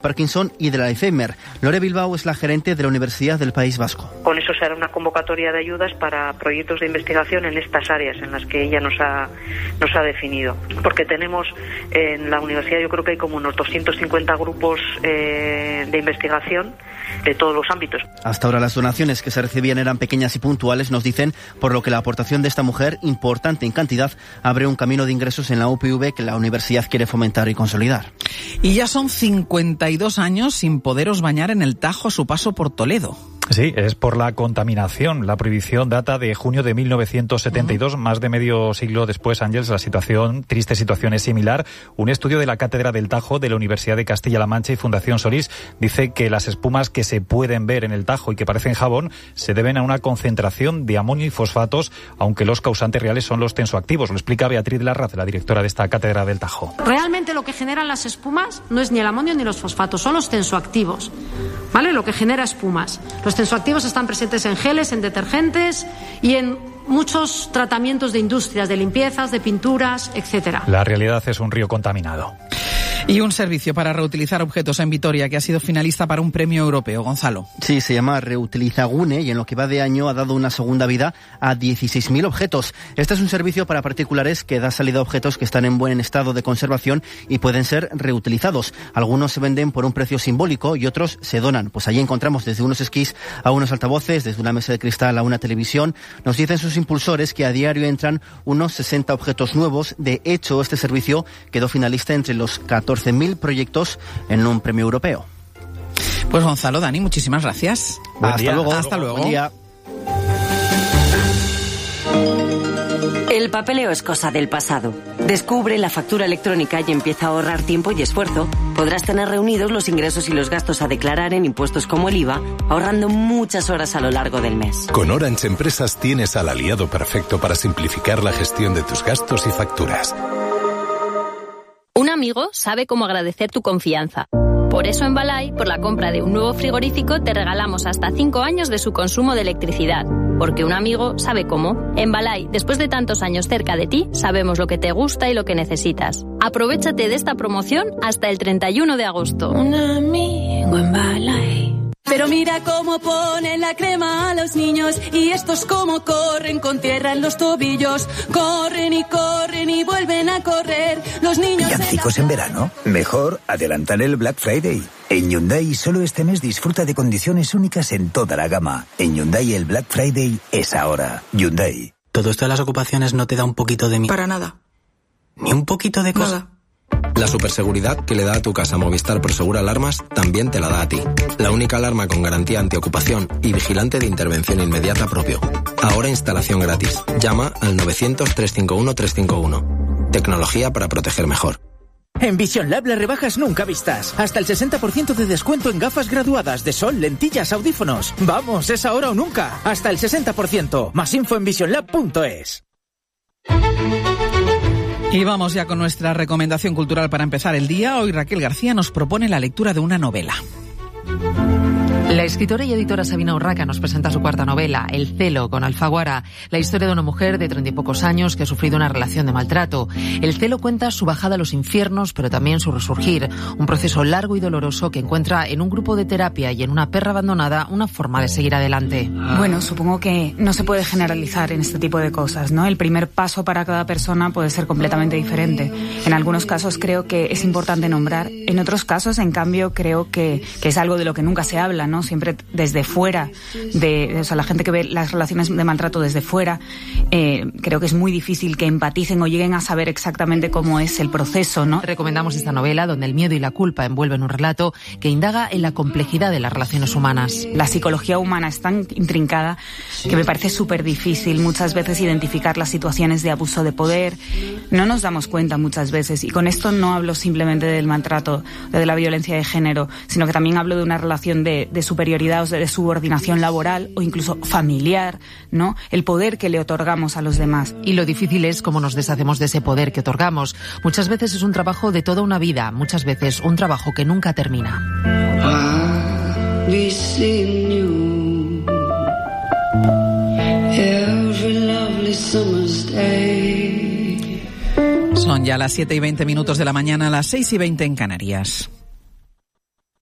Parkinson y del Alzheimer. Lore Bilbao es la gerente de la Universidad del País Vasco. Con eso se hará una convocatoria de ayudas para proyectos de investigación en estas áreas en las que ella nos ha definido. Porque tenemos en la universidad, yo creo que hay como unos 250 grupos de investigación de todos los ámbitos. Hasta ahora las donaciones que se recibían eran pequeñas y puntuales, nos dicen, por lo que la aportación de esta mujer, importante en cantidad, abre un camino de ingresos en la UPV que la universidad quiere fomentar y consolidar. Y ya son 52 años sin poderos bañar en el Tajo a su paso por Toledo. Sí, es por la contaminación. La prohibición data de junio de 1972, más de medio siglo después, Ángeles, triste situación es similar. Un estudio de la Cátedra del Tajo de la Universidad de Castilla-La Mancha y Fundación Solís dice que las espumas que se pueden ver en el Tajo y que parecen jabón se deben a una concentración de amonio y fosfatos, aunque los causantes reales son los tensoactivos. Lo explica Beatriz Larraz, la directora de esta Cátedra del Tajo. Realmente lo que generan las espumas no es ni el amonio ni los fosfatos, son los tensoactivos, ¿vale? Lo que genera espumas. Los tensoactivos están presentes en geles, en detergentes y en muchos tratamientos de industrias, de limpiezas, de pinturas, etcétera. La realidad es un río contaminado. Y un servicio para reutilizar objetos en Vitoria que ha sido finalista para un premio europeo. Gonzalo. Sí, se llama Reutilizagune y en lo que va de año ha dado una segunda vida a 16.000 objetos. Este es un servicio para particulares que da salida a objetos que están en buen estado de conservación y pueden ser reutilizados. Algunos se venden por un precio simbólico y otros se donan. Pues allí encontramos desde unos esquís a unos altavoces, desde una mesa de cristal a una televisión. Nos dicen sus impulsores que a diario entran unos 60 objetos nuevos. De hecho, este servicio quedó finalista entre los 14.000 proyectos en un premio europeo. Pues Gonzalo, Dani, muchísimas gracias. Hasta luego. Hasta luego. Buen día. El papeleo es cosa del pasado. Descubre la factura electrónica y empieza a ahorrar tiempo y esfuerzo. Podrás tener reunidos los ingresos y los gastos a declarar en impuestos como el IVA, ahorrando muchas horas a lo largo del mes. Con Orange Empresas tienes al aliado perfecto para simplificar la gestión de tus gastos y facturas. Un amigo sabe cómo agradecer tu confianza. Por eso en Balay, por la compra de un nuevo frigorífico, te regalamos hasta 5 años de su consumo de electricidad. Porque un amigo sabe cómo. En Balay, después de tantos años cerca de ti, sabemos lo que te gusta y lo que necesitas. Aprovéchate de esta promoción hasta el 31 de agosto. Un amigo en Balay. Pero mira cómo ponen la crema a los niños y estos cómo corren con tierra en los tobillos. Corren y vuelven a correr. Los niños... ¿Villancicos en verano? Mejor adelantar el Black Friday. En Hyundai solo este mes disfruta de condiciones únicas en toda la gama. En Hyundai el Black Friday es ahora. Hyundai. ¿Todo esto de las ocupaciones no te da un poquito de miedo? Para nada. ¿Ni un poquito de cosa? Nada. La superseguridad que le da a tu casa Movistar Prosegur Alarmas también te la da a ti. La única alarma con garantía antiocupación y vigilante de intervención inmediata propio. Ahora instalación gratis. Llama al 900-351-351. Tecnología para proteger mejor. En Vision Lab las rebajas nunca vistas. Hasta el 60% de descuento en gafas graduadas de sol, lentillas, audífonos. Vamos, es ahora o nunca. Hasta el 60%. Más info en visionlab.es. Y vamos ya con nuestra recomendación cultural para empezar el día. Hoy Raquel García nos propone la lectura de una novela. La escritora y editora Sabina Urraca nos presenta su cuarta novela, El celo, con Alfaguara, la historia de una mujer de 30 y pocos años que ha sufrido una relación de maltrato. El celo cuenta su bajada a los infiernos, pero también su resurgir, un proceso largo y doloroso que encuentra en un grupo de terapia y en una perra abandonada una forma de seguir adelante. Bueno, supongo que no se puede generalizar en este tipo de cosas, ¿no? El primer paso para cada persona puede ser completamente diferente. En algunos casos creo que es importante nombrar, en otros casos, en cambio, creo que es algo de lo que nunca se habla, ¿no? Siempre desde fuera, o sea, la gente que ve las relaciones de maltrato desde fuera, creo que es muy difícil que empaticen o lleguen a saber exactamente cómo es el proceso, ¿no? Recomendamos esta novela donde el miedo y la culpa envuelven un relato que indaga en la complejidad de las relaciones humanas. La psicología humana es tan intrincada que me parece súper difícil muchas veces identificar las situaciones de abuso de poder. No nos damos cuenta muchas veces, y con esto no hablo simplemente del maltrato, de la violencia de género, sino que también hablo de una relación de superioridad, o de subordinación laboral o incluso familiar, ¿no? El poder que le otorgamos a los demás. Y lo difícil es cómo nos deshacemos de ese poder que otorgamos. Muchas veces es un trabajo de toda una vida, muchas veces un trabajo que nunca termina. Son ya las 7:20 de la mañana, las 6:20 en Canarias.